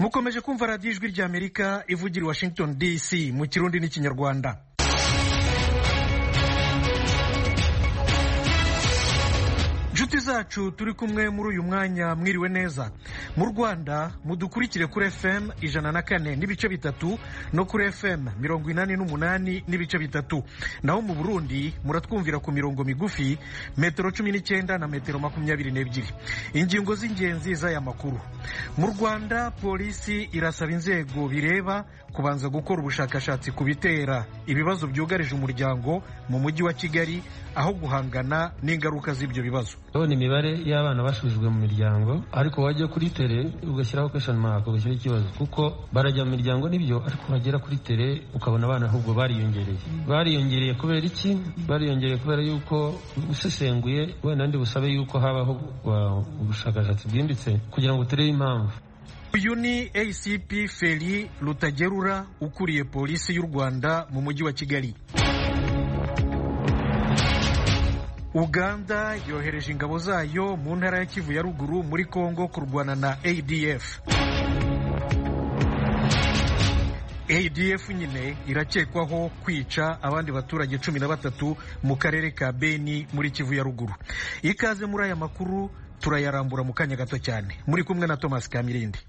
mukomeje kumva radiyo ijwi ry'Amerika ivugira i Washington DC mu Kirundi n'Ikinyarwanda. Nshuti zacu turi kumwe muri uyu mwanya, mwiriwe neza. Mu Rwanda mudukurikire kuri FM 104 n'ibice bitatu no kuri FM 88 n'ibice bitatu. Naho mu Burundi muratwumvira ku mirongo migufi metero 19 na metero 22. Ingingo z'ingenzi z'aya makuru. Mu Rwanda polisi irasaba inzego bireba kubanza gukora ubushakashatsi ku bitera ibibazo byugarije umuryango mu mujyi wa Kigali aho guhangana n'ingaruka z'ibyo bibazo. Ni imibare y'abana bashubijwe mu miryango, ariko wajya kuri tele ugashyiraho question mark ugashyira ikibazo, kuko barajya mu miryango nibyo, ariko bagera kuri tele ukabona abana ahubwo bariyongereye kubera iki? Bariyongereye kubera yuko usesenguye wenda ndi busabe yuko habaho ubushakashatsi bwimbitse kugira ngo turebe impamvu. Uyu ni ACP Feli Rutagerura ukuriye polisi y'u Rwanda mu mujyi wa Kigali. Uganda yohereje ingabo zayo mu ntara ya Kivu ya ruguru muri Kongo kurwana na ADF. ADF nyine irakekwaho kwica abandi baturage 13 mu karere ka Beni muri Kivu ya ruguru. Ikaze muri aya makuru turayarambura mu kanya gato cyane. Muri kumwe na Thomas Kamirindi.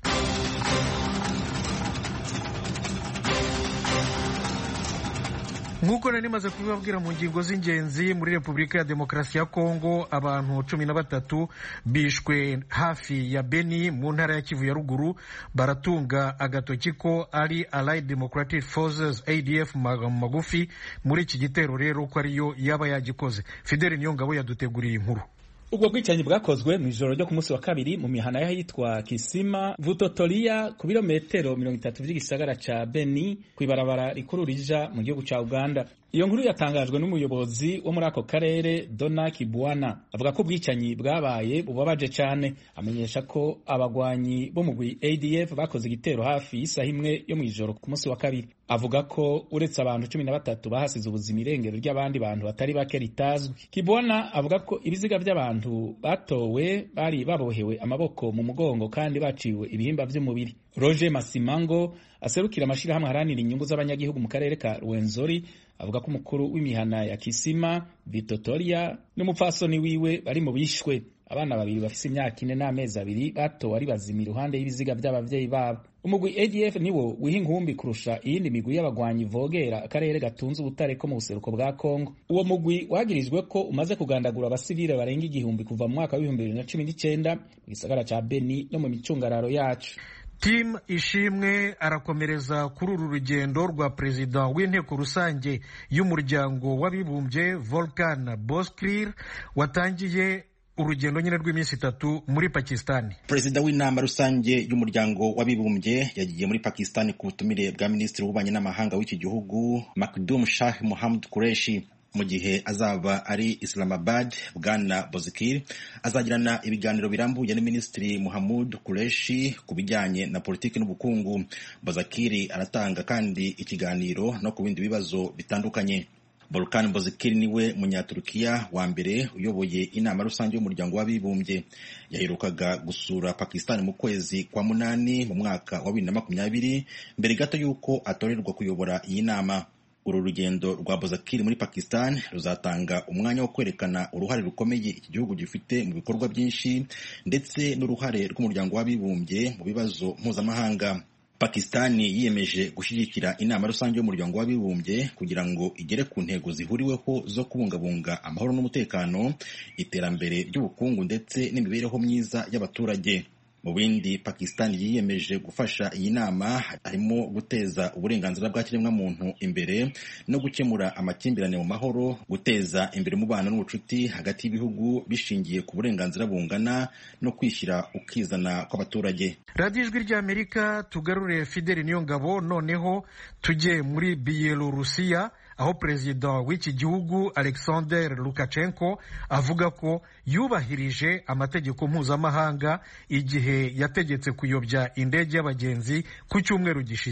Nk'uko nari maze kubibabwira mu ngingo z'ingenzi, muri Repubulika ya Demokarasi ya Kongo abantu 13 bishwe hafi ya Beni mu ntara ya Kivu ya ruguru, baratunga agatoki ko ari Allied Democratic Forces ADF magufi muri iki gitero rero ko ariyo yaba yagikoze. Fidel Niyongabo yaduteguriye inkuru. Ubwo bwicanyi bwakozwe mu ijoro ryo ku munsi wa kabiri mu mihana y'ahitwa Kisima Vutotolia ku birometero 30 by'igisagara ca Beni kwibarabara rikuru rija mu gihugu ca Uganda. Iyo nkuru yatangajwe n'umuyobozi wo muri ako karere Dona Kibwana, avuga ko ubwicanyi bwabaye bubabaje cyane. Amenyesha ko abagwanyi bo mu ADF bakoze igitero hafi y'isaha imwe yo mu ijoro ku munsi wa kabiri. Avuga ko uretse abantu 13 bahasize ubuzima, irengero ry'abandi bantu batari bake ritazwi. Kibwana avuga ko ibiziga by'abantu batowe bari babohewe amaboko mu mugongo kandi baciwe ibihimba by'umubiri. Roger Masimango aserukira amashirahamwe haranira inyungu z'abanyagihugu mu karere ka Rwenzori avuga ko umukuru w'imihana ya Kisima Vitotoria n'umupfasoni wiwe bari mu bishwe. Abana babiri bafise imyaka 4 n'amezi 2 batowe ari bazima iruhande y'ibiziga by'abavyeyi babo. Umugwi ADF niwo wihinkumbi kurusha iyindi migwi y'abagwanyi vogera akarere gatunze ubutare ko mu buseruko bwa Kongo. Uwo mugwi wagirizwe ko umaze kugandagura abasivile barenga 1000 kuva mu mwaka wa 2019 mu gisagara ca Beni no mu micungararo yacu. Tim Ishimwe arakomereza kuri uru rugendo rwa perezida w'inteko rusange y'umuryango w'abibumbye Volkan Bozkır watangiye urugendo nyine rw'iminsi 3 muri Pakistan. Perezida w'inama rusange y'umuryango w'abibumbye yagiye muri Pakistan ku butumire bwa minisitiri w'ububanyi n'amahanga w'iki gihugu Makdum Shah Mohammad Qureshi. Mu gihe azaba ari Islamabad, Bwana Bozkır azagirana ibiganiro birambuye na Minisitiri Mohammad Qureshi ku bijyanye na politiki n'ubukungu. Bozkır aratanga kandi ikiganiro no ku bindi bibazo bitandukanye. Volkan Bozkır niwe munyaturukiya wa mbere uyoboye inama rusange y'umuryango w'abibumbye. Yaherukaga gusura Pakistan mu kwezi kwa 8 mu mwaka wa 2020 mbere gato yuko atorerwa kuyobora iyi nama. Uru rugendo rwa Bozkır muri Pakistan ruzatanga umwanya wo kwerekana uruhare rukomeye iki gihugu gifite mu bikorwa byinshi ndetse n'uruhare rw'umuryango w'abibumbye mu bibazo mpuzamahanga. Pakistan yiyemeje gushyigikira inama rusange y'umuryango w'abibumbye kugira ngo igere ku ntego zihuriweho zo kubungabunga amahoro n'umutekano, iterambere ry'ubukungu ndetse n'imibereho myiza y'abaturage. Mu bindi Pakistan yiyemeje gufasha iyi nama harimo guteza uburenganzira bwa kiremwamuntu imbere no gukemura amakimbirane mu mahoro, guteza imbere umubano n'ubucuti hagati y'ibihugu bishingiye ku burenganzira bungana no kwishyira ukizana kw'abaturage. Radio Ijwi ry'Amerika tugarure Fidel Niyongabo, noneho tujye muri Bielorusiya aho perezida w'iki gihugu Alexander Lukashenko avuga ko yubahirije amategeko mpuzamahanga igihe yategetse kuyobya indege y'abagenzi ku cyumweru gishize.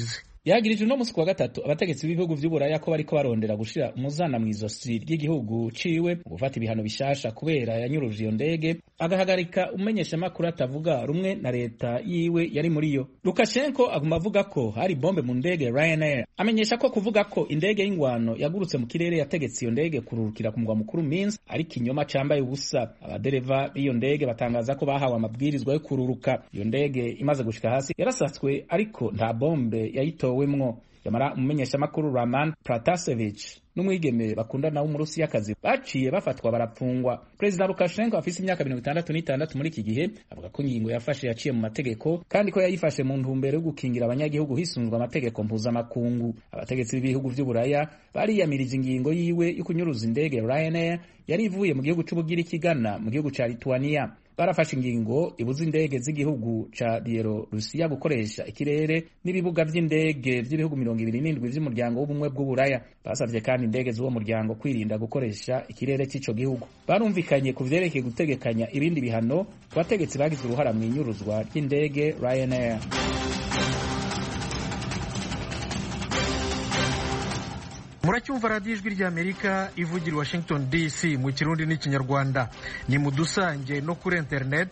yagirije uno musi wa gatatu abategetsi b'ibihugu vy'uburaya ko bariko barondera gushira umuzana mw'izosi ry'igihugu ciwe mu gufata ibihano bishasha kubera yanyuruje iyo ndege agahagarika umenyeshamakuru atavuga rumwe na leta yiwe yari muri yo. Lukashenko aguma avuga ko hari bombe mu ndege Ryanair, amenyesha ko kuvuga ko indege y'ingwano yagurutse mu kirere yategetse iyo ndege kururukira ku mugwa mukuru Minsk ari kinyoma cambaye ubusa. Abadereva b'iyo ndege batangaza ko bahawe amabwirizwa yo kururuka. Iyo ndege imaze gushika hasi yarasatswe ariko nta bombe yayitowemwo. Yamara umumenyeshamakuru Roman Pratasevich n'umwigeme bakundana w'umurusiyakazi baciye bafatwa barapfungwa. Perezida Lukashenko afise imyaka 66 muri iki gihe avuga ko ingingo yafashe yaciye mu mategeko kandi ko yayifashe mu ntumbero yo gukingira abanyagihugu hisunzwe amategeko mpuzamakungu. Abategetsi b'ibihugu vy'uburaya bariyamirije ingingo yiwe yo kunyuruza indege Ryanair yari ivuye mu gihugu c'Ubugiriki igana mu gihugu ca Lithuania. Barafashe ingingo ibuza indege z'igihugu ca Bielorusiya gukoresha ikirere n'ibibuga vy'indege vy'ibihugu 27 vy'umuryango w'ubumwe bw'uburaya. Basavye kandi indege z'uwo muryango kwirinda gukoresha ikirere c'ico gihugu. Barumvikanye ku vyerekeye gutegekanya ibindi bihano ku bategetsi bagize uruhara mu inyuruzwa ry'indege Ryanair. Muracyumva radiyo ijwi ry'Amerika ivugira i Washington DC mu Kirundi n'Ikinyarwanda. Ni mudusange no kuri internet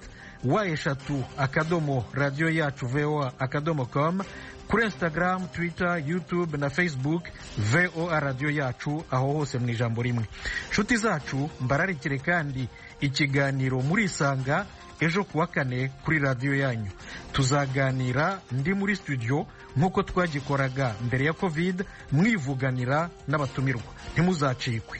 wa@radioyacu.voa.com, kuri Instagram, Twitter, YouTube na Facebook VOA Radio Yacu, aho hose mu ijambo rimwe. Nshuti zacu mbararikire kandi ikiganiro Murisanga ejo kuwa kane kuri radiyo yanyu. Tuzaganira ndi muri studio nk'uko twagikoraga mbere ya COVID, mwivuganira n'abatumirwa. Ntimuzacikwe.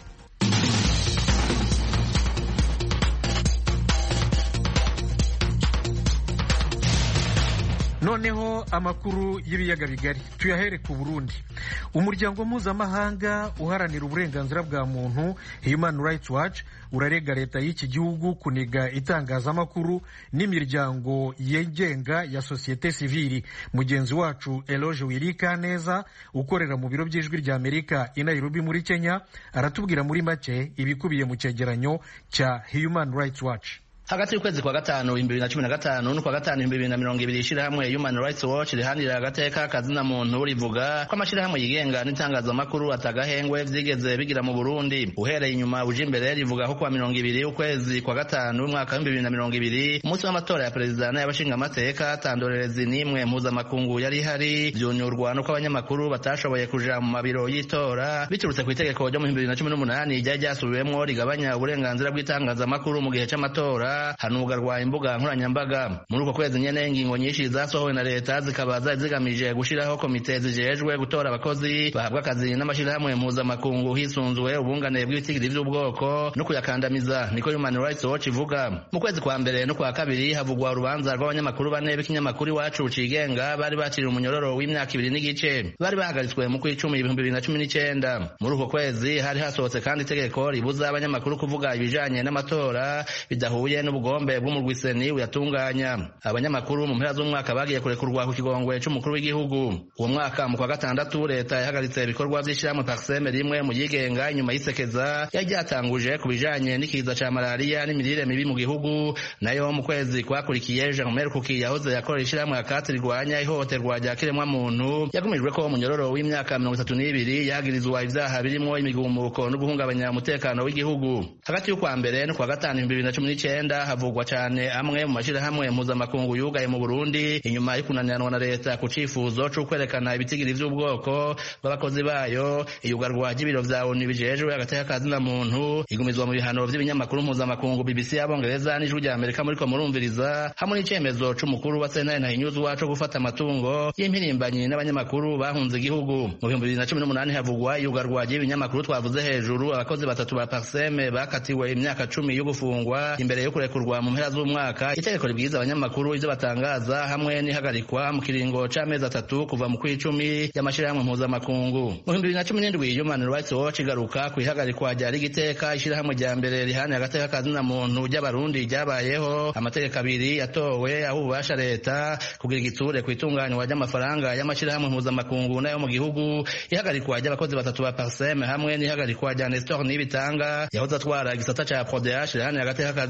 Noneho amakuru y'ibiyaga bigari tuyahere ku Burundi. Umuryango mpuzamahanga uharanira uburenganzira bwa muntu Human Rights Watch urarega leta y'iki gihugu kuniga itangazamakuru n'imiryango yigenga ya societe civile. Mugenzi wacu Eloge Wirikaneza ukorera mu biro by'ijwi ry'Amerika i Nairobi muri Kenya aratubwira muri make ibikubiye mu cegeranyo cya Human Rights Watch. Hagati y'ukwezi kwa gatanu 2015 n'ukwa gatanu 2020 ishirahamwe Human Rights Watch rihanira agateka kazina muntu rivuga ko amashirahamwe yigenga n'itangazamakuru atagahengwe vyigeze bigira mu Burundi. Uhereye inyuma uje imbere rivuga ko kwa 20 ukwezi kwa gatanu umwaka 2020 umunsi w'amatora ya perezida n'abashinga amateka atandorerezi nimwe mpuzamakungu yari hari vyonyurwa no kw'abanyamakuru batashoboye kuja mu mabiro y'itora biturutse ku itegeko ryo mu 2018 ryari ryasubiwemwo rigabanya uburenganzira bw'itangazamakuru mu gihe c'amatora hanugarwa imbuga nkoranyambaga. Muri uko kwezi nyene ingingo nyinshi zasohowe na leta zikaba zari zigamije gushiraho komite zijejwe gutora abakozi bahabwa akazi n'amashirahamwe mpuzamakungu hisunzwe ubungane bw'ibitigiri vy'ubwoko no kuyakandamiza, niko Human Rights Watch ivuga. Mu kwezi kwa mbere no kwa kabiri havugwa urubanza rw'abanyamakuru bane b'ikinyamakuru Iwacu cigenga bari bakiriye umunyororo w'imyaka 2 n'igice, bari bahagaritswe mu kw'icumi 2019. Muri uko kwezi hari hasohotse kandi itegeko ribuza abanyamakuru kuvuga ibijanye n'amatora bidahuye n'ubugombe bw'umurwiseni uyatunganya. Abanyamakuru mu mpera z'umwaka bagiye kurekurwa ku kigongwe c'umukuru w'igihugu. Uwo mwaka mu kwa gatandatu leta yahagaritse ibikorwa vy'ishirahamwe Parseme rimwe mu yigenga inyuma y'isekeza yari ryatanguje ku bijanye n'ikiza ca malaria n'imirire mibi mu gihugu. Nayo mu kwezi kwakurikiye Jean Merkuki yahoze yakorera ishirahamwe akati rigwanya ihohoterwa rya kiremwa muntu yagumijwe ko umunyororo w'imyaka 32 yagirizwa ivyaha birimwo imigumuko no guhungabanya umutekano w'igihugu. Hagati y'ukwa mbere no kwa gatanu 2019 havugwa cyane amwe mu mashirahamwe mpuzamakungu yugaye mu Burundi inyuma y'ukunaniranwa na leta ku cifuzo cyo kwerekana ibitigiri vy'ubwoko bw'abakozi bayo. Iyugarwa ry'ibiro vya ONU bijejwe agateka kazina muntu igumizwa mu bihano vy'ibinyamakuru mpuzamakungu BBC y'Abongereza n'ijwi rya Amerika muriko murumviriza, hamwe n'icemezo c'umukuru wa Sentare News wacu gufata amatungo y'impirimbanyi n'abanyamakuru bahunze igihugu. Mu 2018 havugwa iyugarwa ry'ibinyamakuru twavuze hejuru. Abakozi batatu ba Parseme bakatiwe imyaka 10 yo gufungwa imbere yo kurekurwa mu mpera z'umwaka. Itegeko ribwiza abanyamakuru ivyo batangaza hamwe n'ihagarikwa mu kiringo c'amezi 3 kuva mu kw'icumi y'amashirahamwe mpuzamakungu. Mu 2017 Human Rights Watch igaruka ku ihagarikwa rya rigiteka ishirahamwe rya mbere rihana agateka kazina muntu ry'abarundi ryabayeho. Amategeko abiri yatowe aho ububasha leta kugira igitsure ku itunganywa ry'amafaranga y'amashirahamwe mpuzamakungu nayo mu gihugu. Ihagarikwa ry'abakozi batatu ba Parseme hamwe n'ihagarikwa rya Nestor Nibitanga yahoze atwara igisata ca PRODH rihana agateka kazina muntu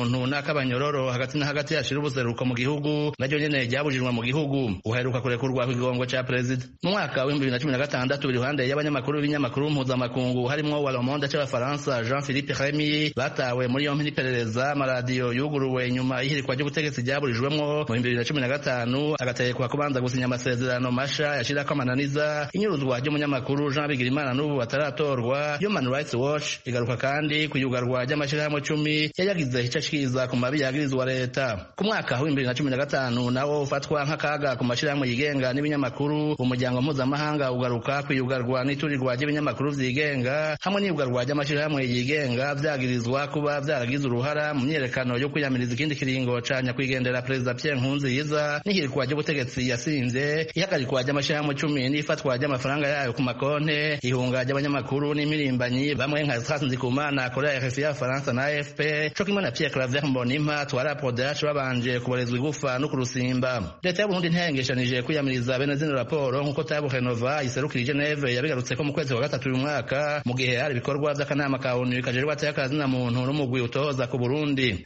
muntu n'akabanyororo hagati na hagati yashira ubuseruko mu gihugu naryo nyene ryabujijwe mu gihugu uheruka kurekurwa ku kigongo ca perezida mu mwaka wa 2016 iruhande y'abanyamakuru b'ibinyamakuru mpuzamakungu harimwo wa Le Monde c'abafaransa Jean-Philippe Rémy batawe muri yompi n'iperereza amaradiyo yuguruwe nyuma y'ihirikwa ry'ubutegetsi ryaburijwemwo mu 2015 agategekwa kubanza gusinya amasezerano masha yashirako amananiza inyuruzwa ry'umunyamakuru Jean Bigirimana n'ubu ataratorwa. Human Rights Watch igaruka kandi kuyugarwa ry'amashirahamwe 10 yayagize icashikiriza ku mabi yagirizwa leta ku mwaka wa 2015 nawo ufatwa nk'akaga ku mashirahamwe yigenga n'ibinyamakuru umuryango mpuzamahanga ugaruka kuyugarwa n'iturirwa ry'ibinyamakuru vyigenga hamwe n'iyugarwa ry'amashirahamwe yigenga vyagirizwa kuba vyaragize uruhara mu myerekano yo kwiyamiriza ikindi kiringo ca nyakwigendera perezida Pierre Nkurunziza n'ihirikwa ry'ubutegetsi yasinze ihagarikwa ry'amashirahamwe 10 n'ifatwa ry'amafaranga yayo ku makonte ihunga ry'abanyamakuru n'imirimbanyi bamwe nka Stras Nzikumana Korea RFI ya Faransa na AFP co kimwe na Pierre Claver Mbonimpa twara Prodash babanje kubarezwa igufa no kurusimba. Leta y'Uburundi ntiyangeshanije kwiyamiriza bene zino raporo nkuko Tabu Renova iserukira Geneve yabigarutse ko mu kwezi wa gatatu uyu mwaka mu gihe hari ibikorwa by'akanama ka ONU kajerwa atakazi na muntu n'umugwi utohoza ku Burundi.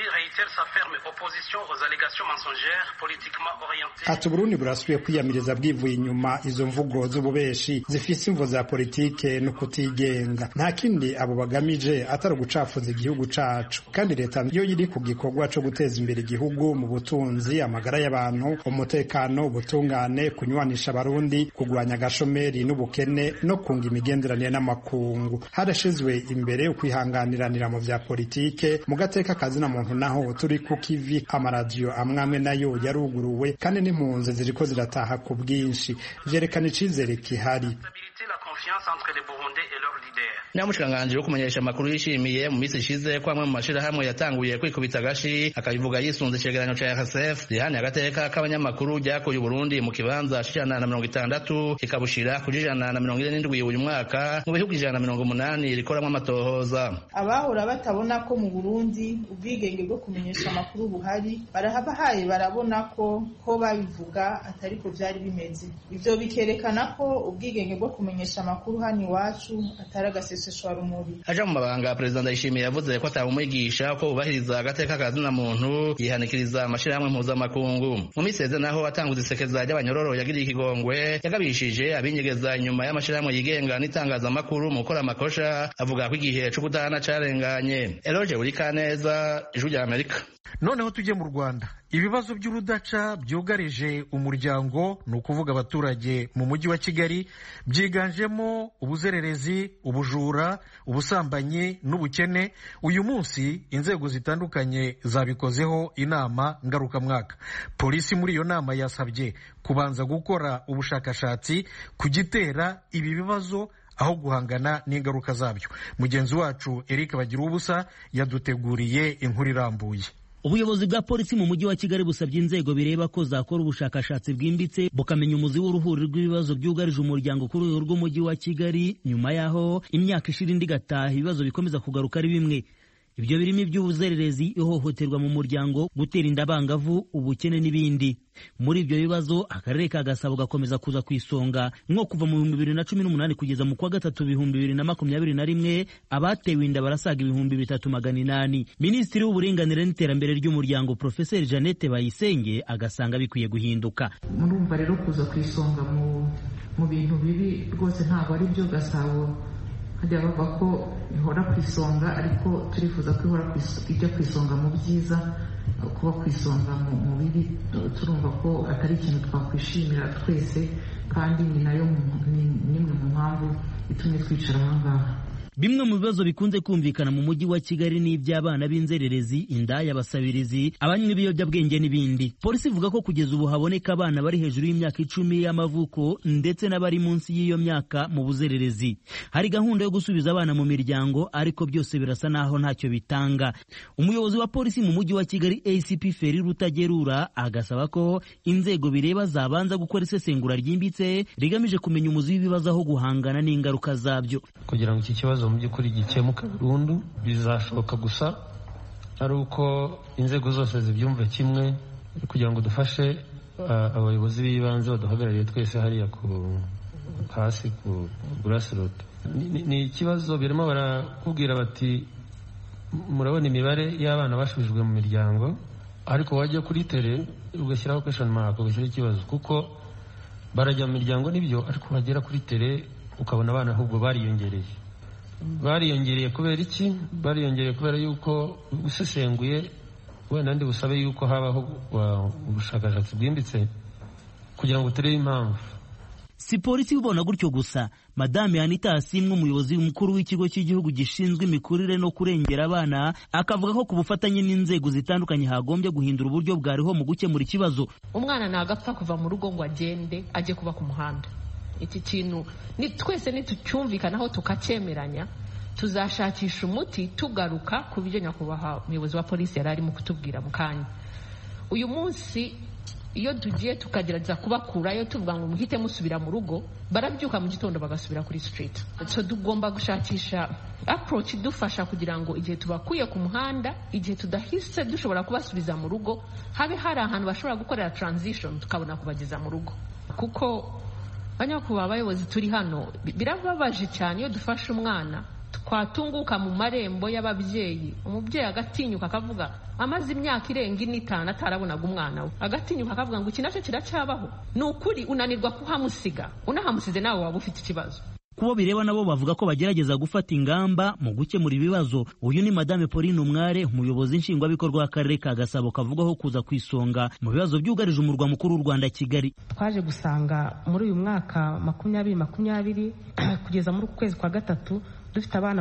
Ati Burundi burasubiye kwiyamiriza bwivuye inyuma izo mvugo z'ububeshi zifise imvo za politike no kutigenga nta kindi abo bagamije atari gucafuza igihugu cacu kandi leta yo yiri ku gikorwa co guteza imbere igihugu mu butunzi amagara y'abantu umutekano ubutungane kunywanisha abarundi kugwanya agashomeri n'ubukene no kunga imigenderanire n'amakungu harashizwe imbere ukwihanganiranira mu vya politike mu gateka kazi na muntu naho turi ku kivi amaradiyo amwamwe nayo yaruguruwe kandi n'impunzi ziriko zirataha ku bwinshi vyerekana icizere kihari. Namushikanganje wo kumenyesha amakuru yishimiye mu misi ishize ko amwe mu mashirahamwe yatanguye kwikubita gashi akabivuga yisunze icegeranyo ca RSF rihani agateka k'abanyamakuru ryakoye Burundi mu kibanza 160 kikabushira ku 147 uyu mwaka mu bihugu 180 rikoramwo amatohoza. Abahora batabona ko mu Burundi ubwigenge bwo kumenyesha amakuru buhari barahabahaye barabona ko babivuga atari ko vyari bimeze. Ivyo bikerekana ko ubwigenge bwo kumenyesha amakuru hani iwacu atari agaseseshwa rumuri. Aja mu mabanga Perezida Ndayishimiye yavuze ko atamumwigisha ko ubahiriza agateka kazi na muntu yihanikiriza amashirahamwe mpuzamakungu. Mu miseze naho atanguza isekeza ry'abanyororo yagiriye ikigongwe yagabishije abinyegeza inyuma y'amashirahamwe yigenga n'itangazamakuru mu gukora amakosha avuga ko igihe cyo kudahana carenganye. Eloge Burikaneza, Ijwi rya Amerika. Noneho tujye mu Rwanda. Ibibazo by'urudaca byugarije umuryango ni ukuvuga abaturage mu mujyi wa Kigali byiganjemo ubuzererezi, ubujura, ubusambanyi n'ubukene. Uyu munsi inzego zitandukanye zabikozeho inama ngarukamwaka. Polisi muri iyo nama yasabye kubanza gukora ubushakashatsi ku gitera ibi bibazo aho guhangana n'ingaruka zabyo. Mugenzi wacu Eric Bagiruwubusa yaduteguriye inkuru irambuye. Ubuyobozi bwa polisi mu mujyi wa Kigali busabye inzego bireba ko zakora ubushakashatsi bwimbitse bukamenya umuzi w'uruhuri rw'ibibazo byugarije umuryango kuri uyu rw'umujyi wa Kigali nyuma yaho imyaka ishira indi gataha ibibazo bikomeza kugaruka ari bimwe. Ibyo birimo iby'ubuzererezi, ihohoterwa mu muryango, gutera inda abangavu, ubukene n'ibindi. Muri ibyo bibazo akarere ka Gasabo gakomeza kuza ku isonga nko kuva mu 2018 kugeza mu kwa gatatu 2021 abatewe inda barasaga 3800. Minisitiri w'uburinganire n'iterambere ry'umuryango Professor Jeannette Bayisenge agasanga bikwiye guhinduka. Murumva rero kuza ku isonga mu bintu bibi rwose ntabwo ari byo Gasabo hajya bavuga ko ihora ku isonga ariko turifuza ko ijya ku isonga mu byiza kuba ku isonga mu bibi turumva ko atari ikintu twakwishimira twese kandi ni nayo nimwe mu mpamvu itumye twicara aha ngaha. Bimwe mu bibazo bikunze kumvikana mu mujyi wa Kigali ni iby'abana b'inzererezi, indaya, abasabirizi, abanywi b'ibiyobyabwenge n'ibindi. Polisi ivuga ko kugeza ubu haboneka abana bari hejuru y'imyaka 10 y'amavuko ndetse n'abari munsi y'iyo myaka mu buzererezi. Hari gahunda yo gusubiza abana mu miryango ariko byose birasa naho ntacyo bitanga. Umuyobozi wa polisi mu mujyi wa Kigali ACP Feri Rutagerura agasaba ko inzego bireba zabanza gukora isesengura ryimbitse rigamije kumenya umuzi w'ibibazo aho guhangana n'ingaruka zabyo. Kugira ngo iki kibazo mu by'ukuri gikemuka burundu bizashoboka gusa ari uko inzego zose zibyumve kimwe kugira ngo dufashe abayobozi b'ibanze baduhagarariye twese hariya hasi ku grassroots. Ni ikibazo birimo barakubwira bati murabona imibare y'abana basubijwe mu miryango, ariko wajya kuri tere ugashyiraho question mark, ugashyiraho ikibazo, kuko barajya mu miryango n'ibyo, ariko wagera kuri tere ukabona abana ahubwo bariyongereye kubera iki? Bariyongereye kubera yuko usesenguye, wenda ndi busabe yuko habaho ubushakashatsi bwimbitse kugira ngo turebe impamvu. Si polisi ibona gutyo gusa. Madame Anita Asimwe, umuyobozi mukuru w'ikigo cy'igihugu gishinzwe imikurire no kurengera abana, akavuga ko ku bufatanye n'inzego zitandukanye hagombye guhindura uburyo bwariho mu gukemura ikibazo. Umwana ntagapfa kuva mu rugo ngo agende ajye kuba ku muhanda. Iki kintu ni twese nitucyumvikanaho tukacyemeranya, tuzashakisha umuti tugaruka ku byo nyakubahwa umuyobozi wa polisi yari arimo kutubwira mu kanya. Uyu munsi iyo tugiye tukagerageza kubakurayo tuvuga ngo muhite musubira mu rugo, barabyuka mu gitondo bagasubira kuri street. So tugomba gushakisha approach idufasha kugira ngo igihe tubakuye ku muhanda, igihe tudahise dushobora kubasubiza mu rugo, habe hari ahantu bashobora gukorera transition tukabona kubageza mu rugo. Kuko banyakuba abayobozi turi hano, birababaje cyane iyo dufashe umwana twatunguka mu marembo y'ababyeyi, umubyeyi agatinyuka akavuga amaze imyaka irenga 5 atarabonaga umwana we, agatinyuka akavuga ngo iki nacyo kiracyabaho. Ni ukuri unanirwa kuhamusiga, unahamusize nawe waba ufite ikibazo. Kubo bireba nabo bavuga ko bagerageza gufata ingamba mu gukemura ibibazo. Uyu ni Madame Pauline Umware, umuyobozi nshingwabikorwa w'akarere ka Gasabo, kavugaho kuza kwisonga mu bibazo byugarije umurwa mukuru w'u Rwanda Kigali. Twaje gusanga muri uyu mwaka 2020 kugeza muri kwezi kwa gatatu dufite abana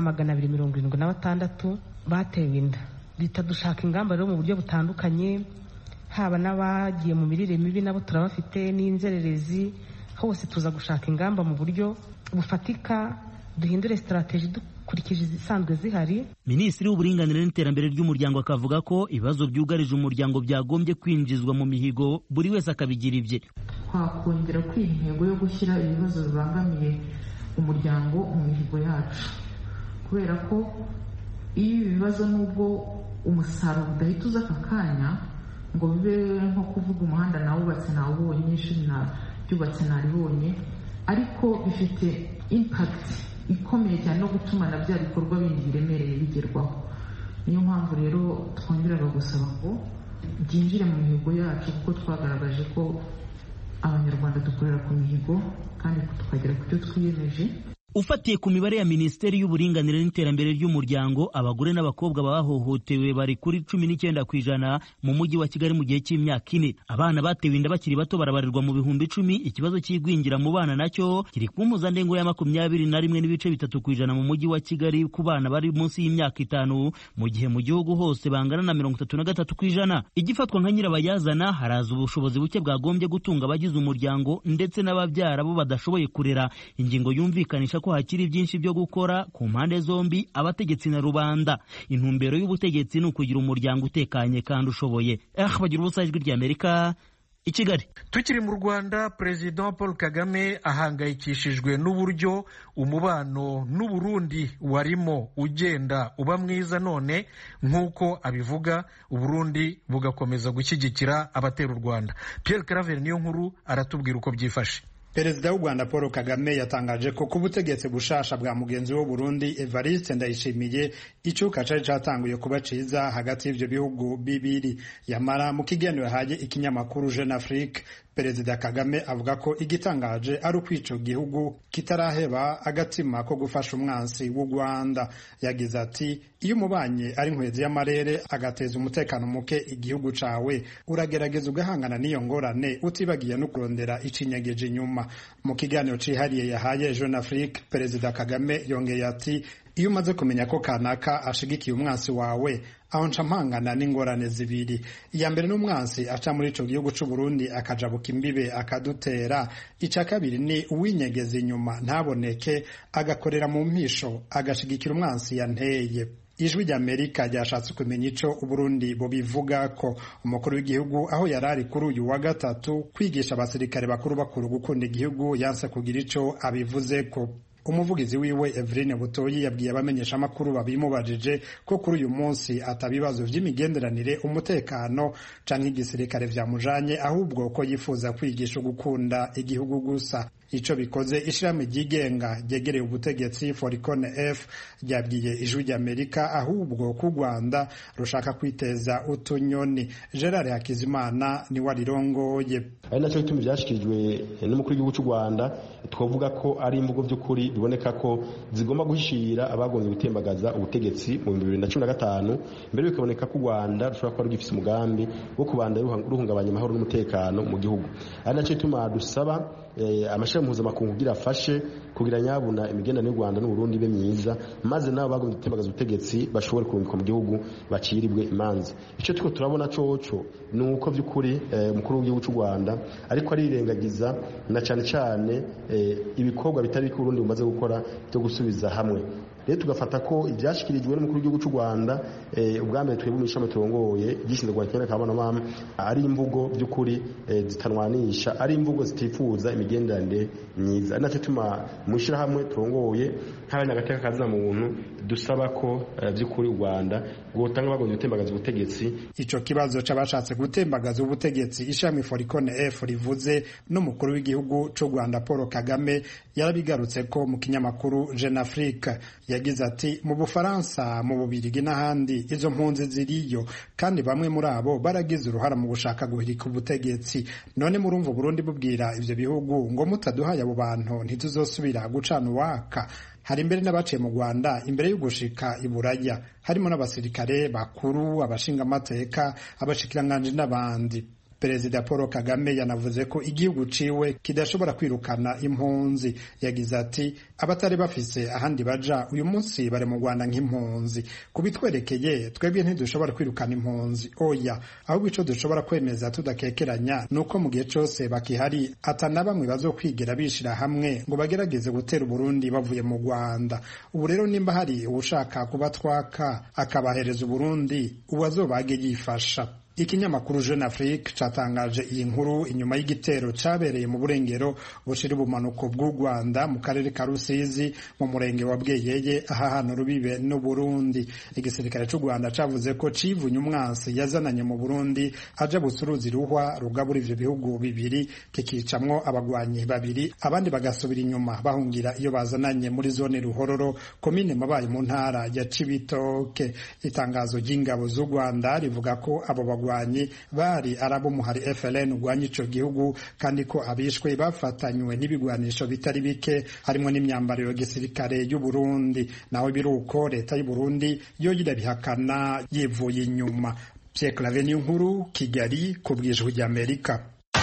276 batewe inda. Leta dushaka ingamba rero mu buryo butandukanye, haba n'abagiye mu mirire mibi nabo turabafite, n'inzererezi, hose tuza gushaka ingamba mu buryo bufatika, duhindure strategy dukurikije izisanzwe zihari. Minisitiri w'uburinganire n'iterambere ry'umuryango akavuga ko ibibazo byugarije umuryango byagombye kwinjizwa mu mihigo, buri wese akabigira ibye. Twakongera kwiha intego yo gushyira ibibazo bibangamiye umuryango mu mihigo yacu, kubera ko iyo ibibazo nubwo umusaruro udahita uza aka kanya ngo bibe nko kuvuga umuhanda nawubatse nawubonye, ishuri ryubatse naribonye, ariko bifite impact ikomeye cyane no gutuma na bya bikorwa bindi biremereye bigerwaho. Niyo mpamvu rero twongeraga gusaba ngo byinjire mu mihigo yacu, kuko twagaragaje ko abanyarwanda dukorera ku mihigo kandi tukagera ku cyo twiyemeje. Ufatiye ku mibare ya Minisiteri y'uburinganire n'iterambere ry'umuryango, abagore n'abakobwa bahohotewe bari kuri 19% mu mujyi wa Kigali mu gihe cy'imyaka 4. Abana batewe inda bakiri bato barabarirwa mu bihumbi 10. Ikibazo cy'igwingira mu bana nacyo kiri ku mpuzandengo ya 21.3% mu mujyi wa Kigali ku bana bari munsi y'imyaka 5, mu gihe mu gihugu hose bangana na 33%. Igifatwa nka nyirabayazana, haraza ubushobozi buke bwagombye gutunga abagize umuryango ndetse n'ababyara bo badashoboye kurera. Ingingo yumvikanisha ko hakiri byinshi byo gukora ku mpande zombi, abategetsi na rubanda. Intumbero y'ubutegetsi ni ukugira umuryango utekanye kandi ushoboye. Bagira ubusa, Ijwi ry'Amerika, i Kigali. Tukiri mu Rwanda, Perezida Paul Kagame ahangayikishijwe n'uburyo umubano n'u Burundi warimo ugenda uba mwiza, none nk'uko abivuga u Burundi bugakomeza gushyigikira abatera u Rwanda. Pierre Claver Niyonkuru aratubwira uko byifashe. Perezida w'u Rwanda Paul Kagame yatangaje ko ku butegetsi bushasha bwa mugenzi w'u Burundi Evariste Ndayishimiye icuka cari catanguye kuba ciza hagati y'ivyo bihugu bibiri. Yamara mu kiganiro yahaye ikinyamakuru Jeune Afrique, Perezida Kagame avuga ko igitangaje ari ukwico gihugu kitaraheba agatima ko gufasha umwansi w'u Rwanda. Yagize ati, iyo umubanye ari nkwezi y'amarere agateza umutekano muke igihugu cawe, uragerageza ugahangana n'iyo ngorane utibagiye no kurondera icinyegeje inyuma. Mu kiganiro cihariye yahaye Jeune Afrique, Perezida Kagame yongeye ati, iyo umaze kumenya ko kanaka ashigikiye umwansi wawe, aho nca mpangana n'ingorane zibiri. Iya mbere n'umwansi aca muri ico gihugu c'u Burundi akajabuka imbibe akadutera. Ica kabiri ni uwinyegeza inyuma ntaboneke, agakorera mu mpisho agashigikira umwansi yanteye. Ijwi ry'Amerika ryashatse kumenya ico u Burundi bo bivuga ko umukuru w'igihugu aho yarari kuri uyu wa gatatu kwigisha abasirikare bakuru gukunda igihugu yanse kugira ico abivuze ko. Umuvugizi wiwe Evrine Butoyi yabwiye abamenyesha makuru babimubajije ko kuri uyu munsi atabibazo vy'imigenderanire, umutekano canke igisirikare vyamujanye, ahubwo ko yifuza kwigisha gukunda igihugu gusa. ico bikoze ishirahamwe ryigenga ryegereye ubutegetsi Foricon F ryabwiye ijwi ry'Amerika ahubwo ku Rwanda rushaka kwiteza utunyoni. Gerard Hakizimana ni warirongoye. Ari naco bituma byashikirijwe n'umukuru w'igihugu cy'u Rwanda, twavuga ko ari imvugo by'ukuri biboneka ko zigomba guhishira abagombye gutembagaza ubutegetsi mu 2015, mbere bikaboneka ko u Rwanda rushobora kuba rugifise umugambi wo kubanda ruhungabanya amahoro n'umutekano mu gihugu. Ari naco bituma dusaba amashami mpuzamakungu kugira afashe kugira nyabuna imigenderanire y'u Rwanda n'u Burundi be myiza, maze nabo bagombye gutembagaza ubutegetsi bashobore kurungika mu gihugu baciribwe imanza. Ico tuko turabona coco nuko by'ukuri umukuru w'igihugu cy'u Rwanda ariko arirengagiza na cyane ibikorwa bitari ku Burundi bumaze gukora byo gusubiza hamwe. Rero tugafata ko ibyashikirijwe n'umukuru w'igihugu cy'u Rwanda ubwambere twebwe mu ishami turongoye gishinzwe kwakira kabona mama ari imvugo by'ukuri zitanwanisha, ari imvugo zitifuza imigenderanire myiza. Naco tuma mushira hamwe turongoye nk'abanyagateka kaza muntu dusaba ko by'ukuri u Rwanda gutanga bagombye gutembagaza ubutegetsi. Ico kibazo c'abashatse gutembagaza ubutegetsi ishami Foricon F rivuze n'umukuru w'igihugu cy'u Rwanda Paul Kagame yarabigarutse ko mu kinyamakuru Jeune Afrique. Yagize ati mu Bufaransa, mu Bubirigi n'ahandi izo mpunzi ziriyo kandi bamwe muri abo baragize uruhara mu gushaka guhirika ubutegetsi. None murumva Burundi bubwira ivyo bihugu ngo mutaduhaye abo bantu ntituzosubira gucana uwaka. Hari imbere n'abaciye mu Rwanda imbere yo gushika iburaya, harimo n'abasirikare bakuru, abashinga amateka, abashikiranganje n'abandi. Perezida Paul Kagame yanavuze ko igihugu ciwe kidashobora kwirukana impunzi. Yagize ati abatari bafise ahandi baja uyu munsi bare mu Rwanda nk'impunzi. Kubitwerekeye twebwe ntidushobora kwirukana impunzi, oya, ahubwo ico dushobora kwemeza tudakekeranya nuko mu gihe cose bakihari atana bamwe bazokwigira bishira hamwe ngo bagerageze gutera Burundi bavuye mu Rwanda. Ubu rero nimba hari ushaka kubatwaka akabahereza Burundi uwazobage yifasha. Ikinyamakuru Jeune Afrique catangaje iyi nkuru inyuma y'igitero cabereye mu burengero bushira ubumanuko bw'u Rwanda mu karere ka Rusizi mu murenge wa Bweyeye ahahana rubibe n'u Burundi. Igisirikare cy'u Rwanda cavuze ko civunye umwansi yazananye mu Burundi aja busuruzi ruhwa rugabura ivyo bihugu bibiri kikicamwo abagwanyi babiri, abandi bagasubira inyuma bahungira iyo bazananye muri zone Ruhororo komine Mabaye mu ntara ya Cibitoke. Itangazo ry'ingabo z'u Rwanda rivuga ko abo bagwanyi bari arabo muhari FLN ugwanya ico gihugu kandi ko abishwe bafatanywe n'ibigwanisho bitari bike harimo n'imyambaro ya gisirikare y'u Burundi. Naho biruko leta y'u Burundi yo yirabihakana yivuye inyuma. Pierre Claver Nkuru, Kigali, ku bw'ijwi ry'Amerika.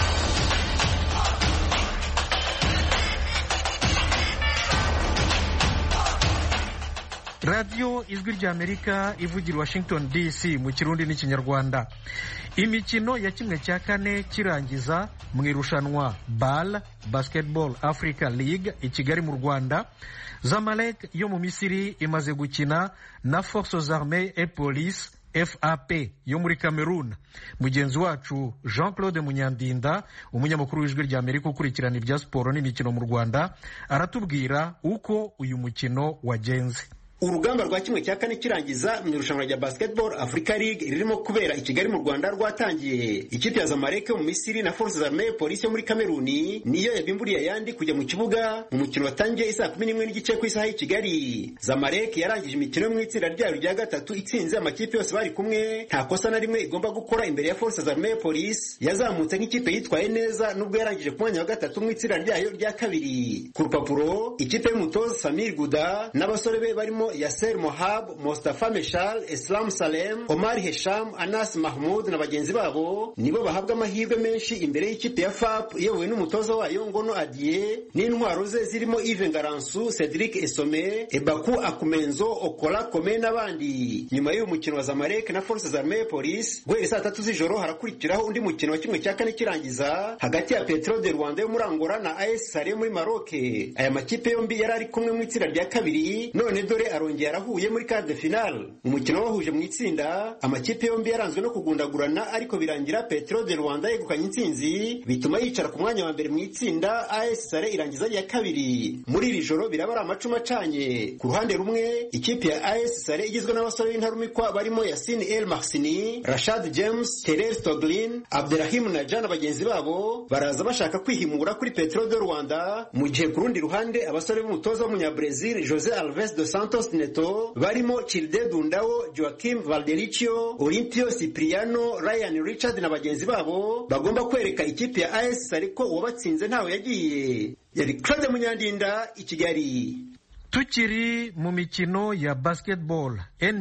Radio Ijwi ry'Amerika ivugira Washington DC mu Kirundi n'Ikinyarwanda. Imikino ya kimwe cya kane kirangiza mu irushanwa BAL Basketball Africa League i Kigali mu Rwanda, Zamalek yo mu Misiri imaze gukina na Forces Armées et Police FAP yo muri Cameroon. Mugenzi wacu Jean-Claude Munyandinda, umunyamakuru w'Ijwi ry'Amerika ukurikirana ibya siporo n'imikino mu Rwanda, aratubwira uko uyu mukino wagenze. Urugamba rwa kimwe cya kane kirangiza mu irushanwa rya Basketball Africa League ririmo kubera i Kigali mu Rwanda rwatangiye. Ikipe ya Zamalek yo mu Misiri na Forces Armées Police yo muri Cameroon niyo yabimburiye ayandi kujya mu kibuga mu mukino watangiye isaa 11 n'igice ku isaha y'i Kigali. Zamalek yarangije imikino mu itsinda ryayo rya gatatu itsinze amakipe yose bari kumwe, nta kosa na rimwe igomba gukora imbere ya Forces Armées Police yazamutse nk'ikipe yitwaye neza nubwo yarangije ku mwanya wa gatatu mu itsinda ryayo rya kabiri. Ku rupapuro ikipe y'umutoza Samir Gouda n'abasore be barimo Yasser Mohab, Mustafa Meshal, Islam Salem, Omar Hesham, Anas Mahmoud na bagenzi babo nibo bahabwa amahirwe menshi imbere y'ikipe ya FAP iyobowe n'umutoza wayo Ngono Adie n'intwaro ze zirimo Yves Ngaransu, Cedric Esome, Ebaku Akumenzo, Okola Kome n'abandi. Nyuma y'uyu mukino wa Zamalek na Forces Armées Police guhera saa 3 z'ijoro harakurikiraho undi mukino wa kimwe cya kane kirangiza hagati ya Petro de Rwanda yo muri Angola na AS Sale muri Maroc. Aya makipe yombi yari ari kumwe mu itsinda rya kabiri, none dore arongeye arahuye muri quart de finale. Umukino wahuje mu itsinda amakipe yombi yaranzwe no kugundagurana, ariko birangira Petro de Rwanda yegukanye intsinzi, bituma yicara ku mwanya wa mbere mu itsinda. AS Sale irangiza ya kabiri. Muri iri joro biraba ari amacuma acanye. Ku ruhande rumwe ikipe ya AS Sale igizwe n'abasore b'intarumikwa barimo Yassine El Mahsini, Rashad James, Terrell Stoglin, Abdelrahim Najana bagenzi babo baraza bashaka kwihimura kuri Petro de Rwanda, mu gihe ku rundi ruhande abasore b'umutoza w'umunyabrazil Jose Alves dos Santos Neto barimo Childe Dundao, Joaquim Valdericio, Olimpio Cipriano, Ryan Richard na bagenzi babo bagomba kwereka ikipe ya AS Sale ko uwabatsinze ntawe yagiye. Yari Claude Munyandinda i Kigali. Tukiri mu mikino ya basketball,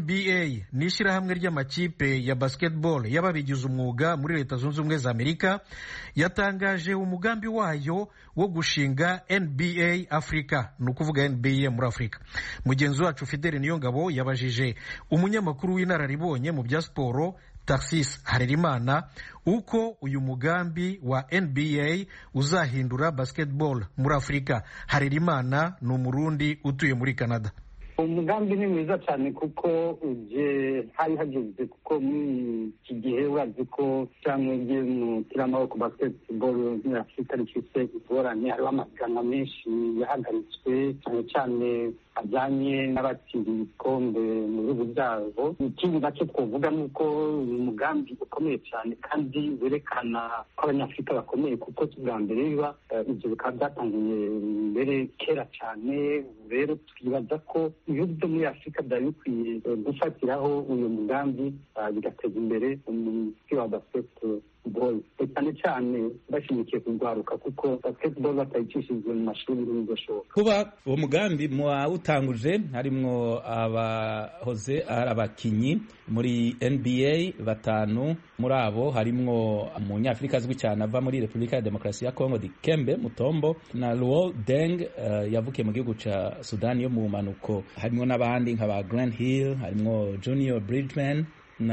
NBA ni ishyirahamwe ry'amakipe ya basketball y'ababigize umwuga muri Leta Zunze Ubumwe za Amerika yatangaje umugambi wayo wo gushinga NBA Africa, ni ukuvuga NBA muri Afurika. Mugenzi wacu Fidele Niyongabo yabajije umunyamakuru w'inararibonye mu bya siporo Tarsis Harerimana uko uyu mugambi wa NBA uzahindura basketball muri Afurika. Harerimana ni Umurundi utuye muri Canada. Umugambi ni mwiza cyane kuko uje hari hageze, kuko muri iki gihe urazi ko cyangwa ngiye mu kiramaboko basketball muri Afurika rifite ingorane, hariho amahiganwa menshi yahagaritswe cyane cyane ajyanye n'abatsindiye ibikombe mu bihugu byabo. Ikindi nacyo twavuga ni uko uyu mugambi ukomeye cyane kandi werekana ko abanyafurika bakomeye, kuko bwa mbere biba ibyo bikaba byatangiye mbere kera cyane. Rero twibaza ko ibihugu byo muri Afurika byari bikwiye gufatiraho uyu mugambi bigateza imbere umupira wa basketball cyane cyane bashimikiye kurwaruka, kuko basketball batayicishijwe mu mashuri ntibidashoboka. Kuba uwo mugambi mwawutanguje harimwo abahoze ari abakinyi muri NBA 5, muri abo harimwo umunyafurika azwi cyane ava muri Repubulika ya Demokarasi ya Kongo Dikembe Mutombo na Luol Deng yavukiye mu gihugu ca Sudani yo mu manuko. Harimwo n'abandi nk'aba Grant Hill, harimwo Junior Bridgman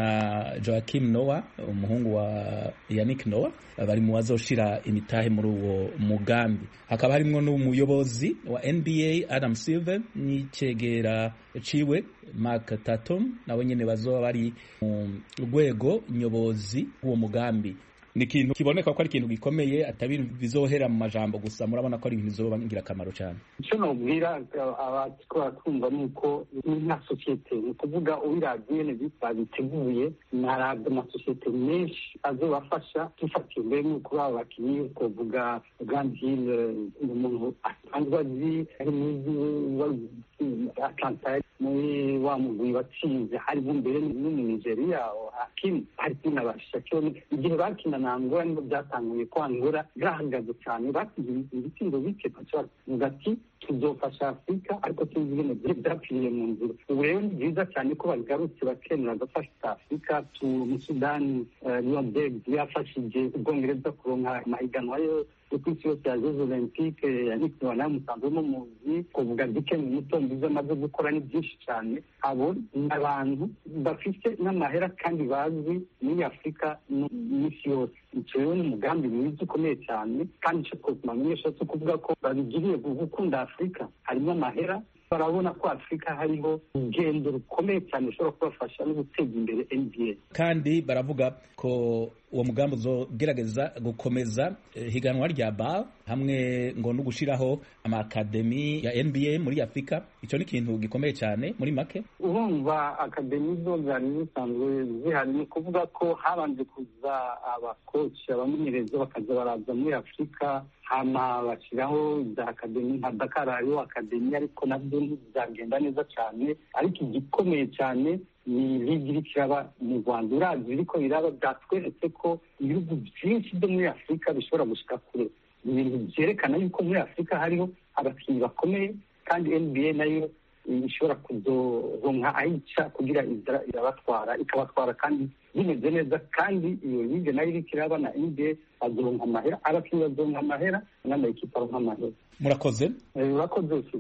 na Joakim Noah umuhungu wa Yannick Noah bari mu bazoshira imitahe muri uwo mugambi. Hakaba harimwo n'umuyobozi wa NBA Adam Silver n'icegera ciwe Mark Tatum, nabo nyene bazoba bari mu rwego nyobozi w'uwo mugambi. Ni ikintu kiboneka ko ari ikintu gikomeye, atari bizohera mu majambo gusa. Murabona ko ari ibintu bizoba ngira akamaro cyane. Icyo nobwira abatwara kumva nuko na societe, ni kuvuga uwiradiye babiteguye narabye amasosiyete menshi azobafasha tufatiye mbere nuko baba bakinyi, kuvuga Grand Hill umuntu asanzwe azi ari muri Atlanta muri wa mugwi watsinze harimo mbere n'Unigeria Hakim Hakim na Bashakiro. Igihe bakina na Angola nibo byatanguye ko Angola yarahagaze cyane, bakigize ibitsindo bike bavuga ati tuzofasha Afurika, ariko tuzi ibintu byapfiriye mu nzira. Ubu rero ni byiza cyane ko bagarutse bakemera gufasha Afurika. Mu Sudani Leon Deng yafashije Ubwongereza kuronka amahiganwa yo ku isi yose ya Jeux Olympique. Yannick Noah musanzwe muzi, kuvuga dike mu mutombizo amaze gukora ni byinshi cyane. Abo ni abantu bafite n'amahera kandi bazwi muri Afurika n'isi yose. Icyo rero ni umugambi mwiza ukomeye cyane, kandi icyo twamenyesha cyo kuvuga ko babigiriye gukunda Afurika. Harimo amahera, barabona ko Afurika hariho urugendo rukomeye cyane ushobora kubafasha no guteza imbere NBA. Kandi baravuga ko uwo mugambi uzogerageza gukomeza higanwa rya BAL hamwe ngo no gushiraho amakademi ya NBA muri Afurika. Icyo ni ikintu gikomeye cyane muri make. Urumva akademi zo zari zisanzwe zihari, ni kuvuga ko habanje kuza abakoci abamenyereza bakaza baraza muri Afurika, hama bashyiraho za akademi nka Dakar hariho akademi, ariko nabyo ntibizagenda neza cyane. Ariko igikomeye cyane ni bigiri kiraba mu Rwanda. Urazi biriko biraba byatweretse ko ibihugu byinshi byo muri Afurika bishobora gushika kure. Ibintu byerekana yuko muri Afurika hariho abakinnyi bakomeye, kandi NBA nayo ishobora kuzoronka ayica kugira irabatwara ikabatwara kandi bimeze neza. kandi iyo ligue nayo iriko iraba na NBA bazoronka amahera, abakinnyi bazoronka amahera n'amakipe aronka amahera. Murakoze. Urakoze.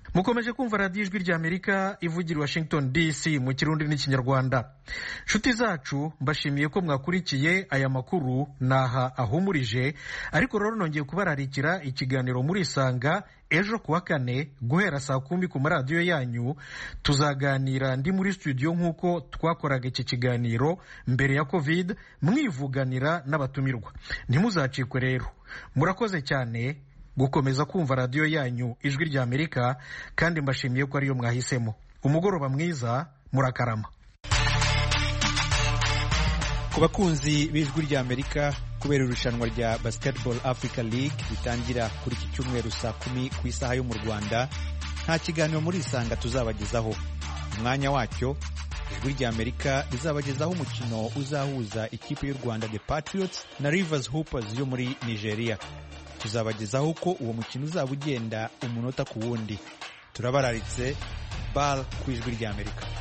mukomeje kumva radiyo ijwi ry'Amerika ivugira i Washington DC mu Kirundi n'Ikinyarwanda. Nshuti zacu, mbashimiye ko mwakurikiye aya makuru naha ahumurije, ariko rero nongeye kubararikira ikiganiro muri Isanga ejo kuwa kane guhera saa 10 ku maradiyo yanyu. Tuzaganira ndi muri studio nk'uko twakoraga iki kiganiro mbere ya COVID, mwivuganira n'abatumirwa. Ntimuzacikwe rero. Murakoze cyane gukomeza kumva radiyo yanyu ijwi ry'Amerika, kandi mbashimiye ko ariyo mwahisemo. Umugoroba mwiza, murakarama. Ku bakunzi b'ijwi ry'Amerika, kubera irushanwa rya Basketball Africa League ritangira kuri iki cyumweru saa 10 ku isaha yo mu Rwanda, nta kiganiro muri Isanga tuzabagezaho. Umwanya wacyo ijwi ry'Amerika rizabagezaho umukino uzahuza ikipe y'u Rwanda The Patriots na Rivers Hoopers yo muri Nigeria. Tuzabagezaho ko uwo mukino uzaba ugenda umunota ku wundi. Turabararitse. Bal ku ijwi ry'Amerika.